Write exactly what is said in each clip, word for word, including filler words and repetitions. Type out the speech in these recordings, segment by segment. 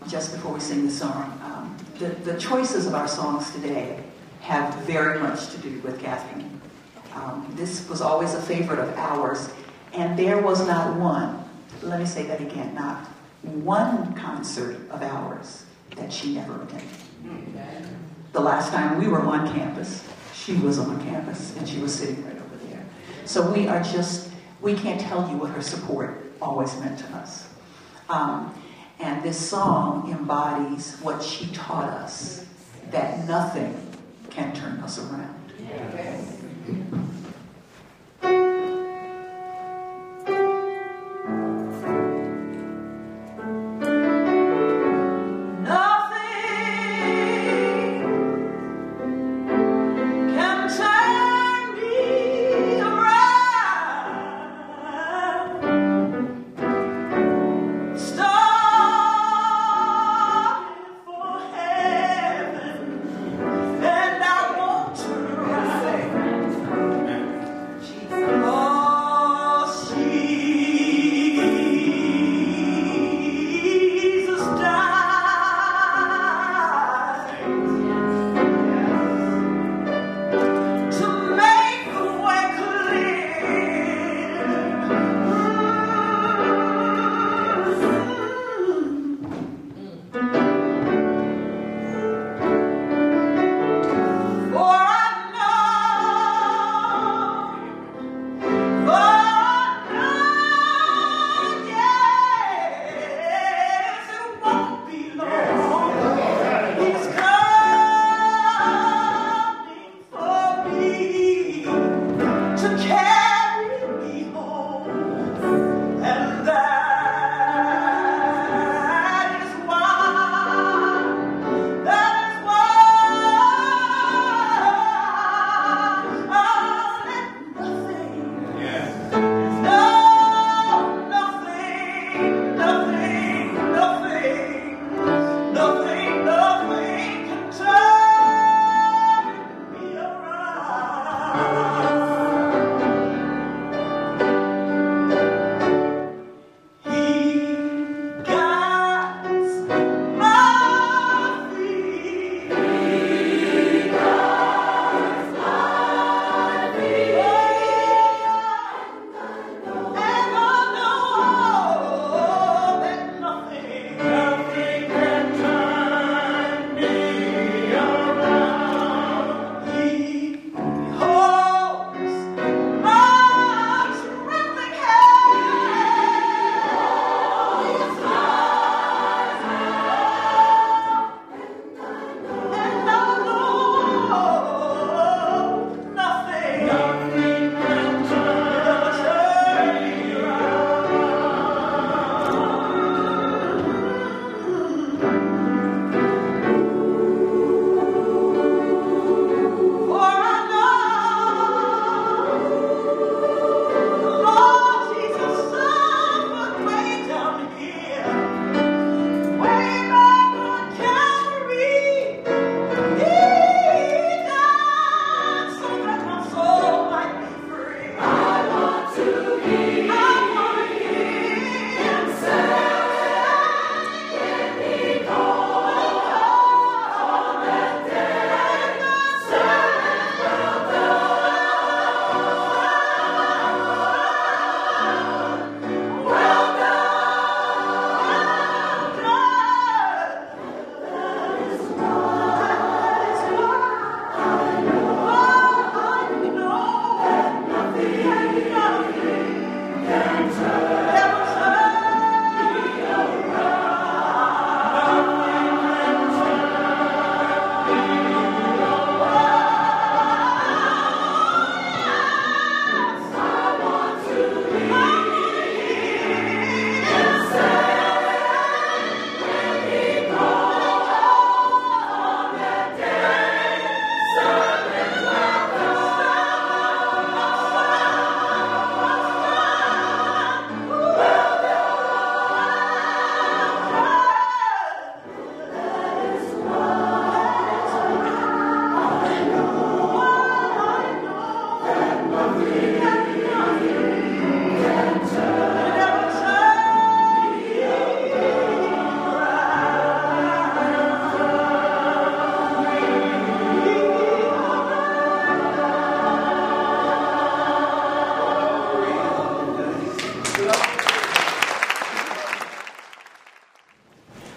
just before we sing the song, um, the, the choices of our songs today have very much to do with Catherine. Um, this was always a favorite of ours, and there was not one, let me say that again, not one concert of ours that she never attended. The last time we were on campus, she was on campus, and she was sitting right over there. So we are just, we can't tell you what her support always meant to us. Um, and this song embodies what she taught us, that nothing can turn us around. Okay? And I want to rise.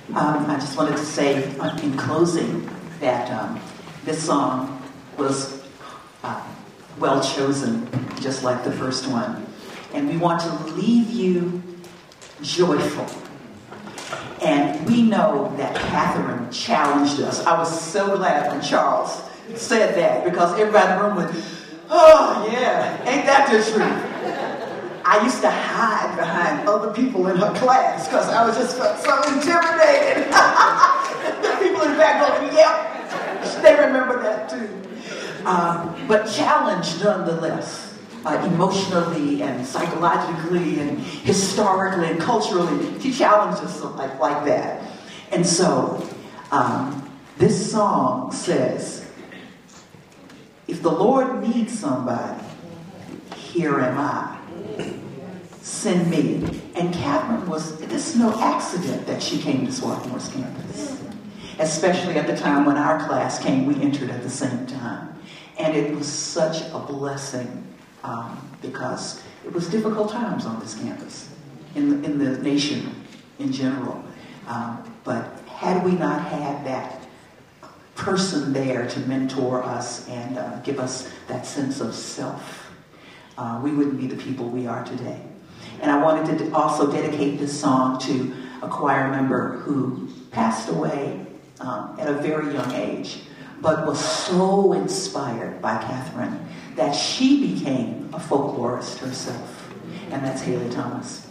Um, I just wanted to say uh, in closing that um, this song was uh, well chosen, just like the first one. And we want to leave you joyful. And we know that Catherine challenged us. I was so glad when Charles said that, because everybody in the room went, oh yeah, ain't that the truth? I used to hide behind other people in her class because I was just so intimidated. The people in the back going, yep, they remember that too. Um, but challenged nonetheless. Uh, emotionally and psychologically and historically and culturally. She challenged us like, like that. And so, um, this song says, if the Lord needs somebody, here am I. Send me. And Catherine was, this is no accident that she came to Swarthmore's campus. Especially at the time when our class came, we entered at the same time. And it was such a blessing. Um, because it was difficult times on this campus, in the, in the nation in general. Um, but had we not had that person there to mentor us and uh, give us that sense of self, uh, we wouldn't be the people we are today. And I wanted to also dedicate this song to a choir member who passed away um, at a very young age, but was so inspired by Catherine that she became a folklorist herself. And that's Haley Thomas.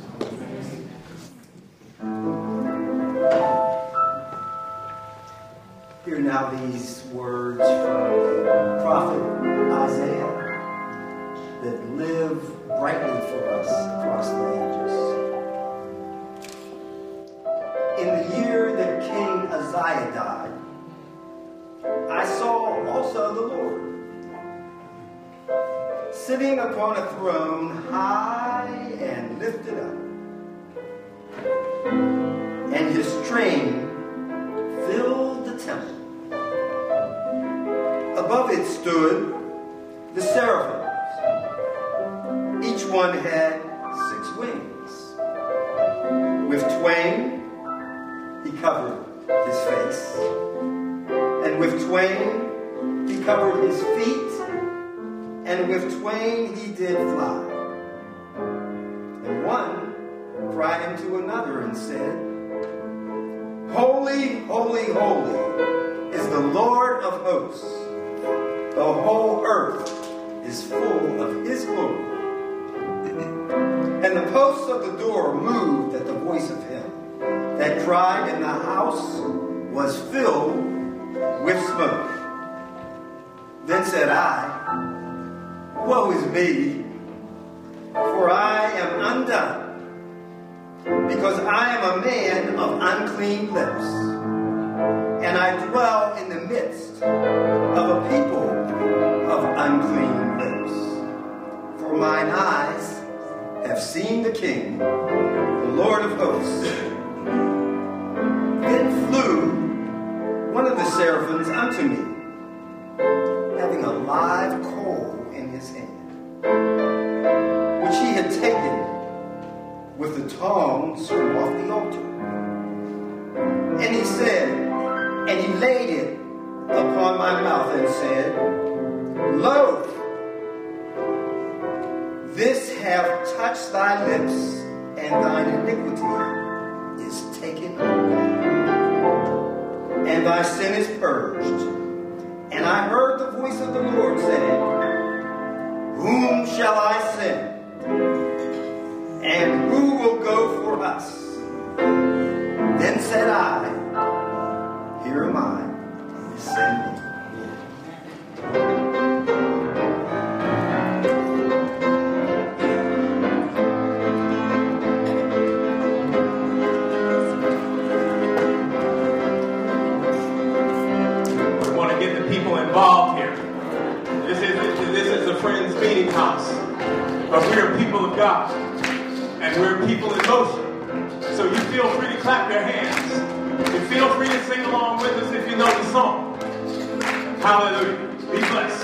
Hear now these words from the prophet Isaiah that live brightly for us across the ages. In the year that King Uzziah died, I saw also the Lord sitting upon a throne high and lifted up, and his train filled the temple. Above it stood the seraphims. Each one had six wings. With twain he covered his face, and with twain he covered his feet, and with twain he did fly. And one cried unto another and said, Holy, holy, holy is the Lord of hosts. The whole earth is full of his glory. And the posts of the door moved at the voice of him that cried, and the house was filled with smoke. Then said I, Woe is me, for I am undone, because I am a man of unclean lips, and I dwell in the midst of a people of unclean lips. For mine eyes have seen the King, the Lord of hosts. Then flew one of the seraphims unto me, having a live coal in his hand, which he had taken with the tongs from off the altar. And he said, and he laid it upon my mouth and said, Lo, this hath touched thy lips, and thine iniquity is taken away, and thy sin is purged. And I heard the voice of the Lord saying, Whom shall I send? And who will go for us? Then said I, Here am I, send me. We want to get the people involved here. This is this is a Friends meeting house, but we are people of God, and we're people in motion. So you feel free to clap your hands. You feel free to sing along with us if you know the song. Hallelujah. Be blessed.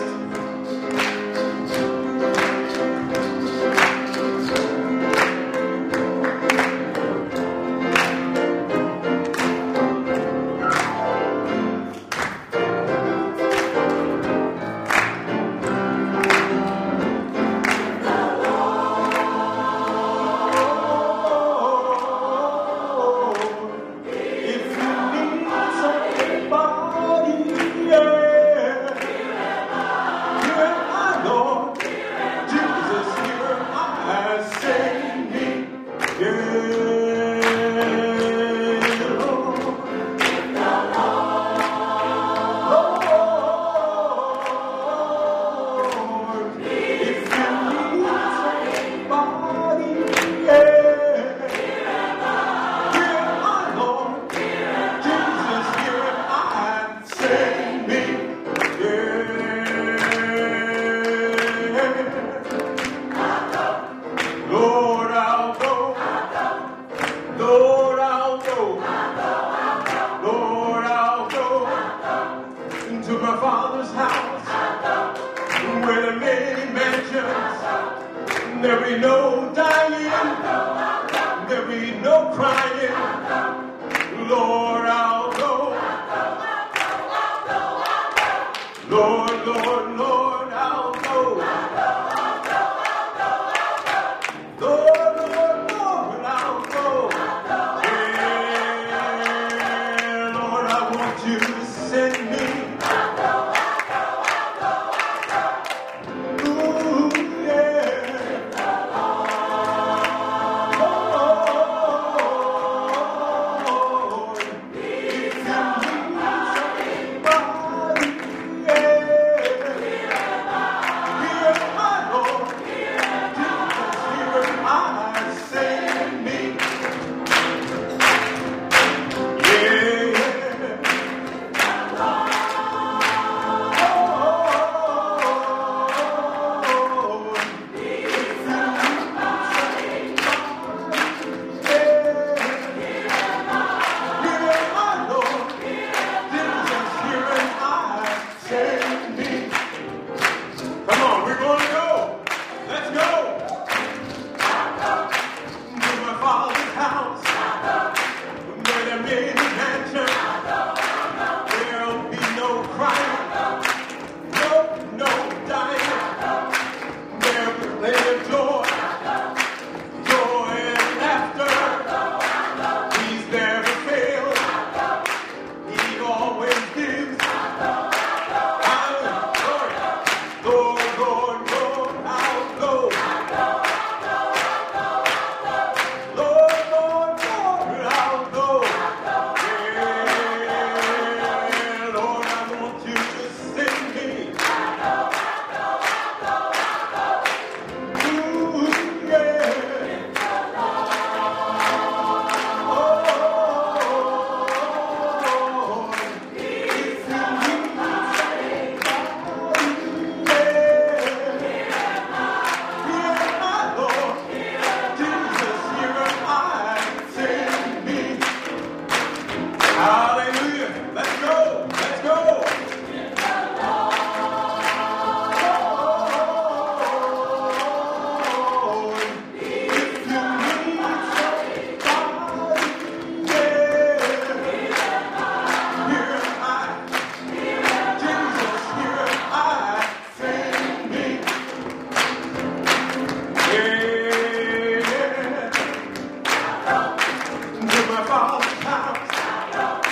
There be no dying, there be no crying. Lord, I'll go. Lord, Lord, Lord, I'll go. Lord, Lord, Lord, I'll go. Yeah, Lord, I want you to send me. Ooh, yeah. Oh, Lord, if you need somebody, yeah. Hear my Lord, Jesus, hear my send me. Yeah. Come on, we're going to go. Let's go. To my Father's house, where there may be mansion, there'll be no crying, no, no dying. There'll be plenty of joy, joy and laughter. He's never failed. He always gives. Lord, Lord, Lord, I'll go. Lord, Lord, Lord, I'll go. Yeah, Lord, I want you to send me. Ooh, yeah. Oh, if you need hallelujah. Let's go. Let's go. Oh, if you need somebody, yeah. Here am I. Jesus, here am I. Send me. Yeah. To my Father's house.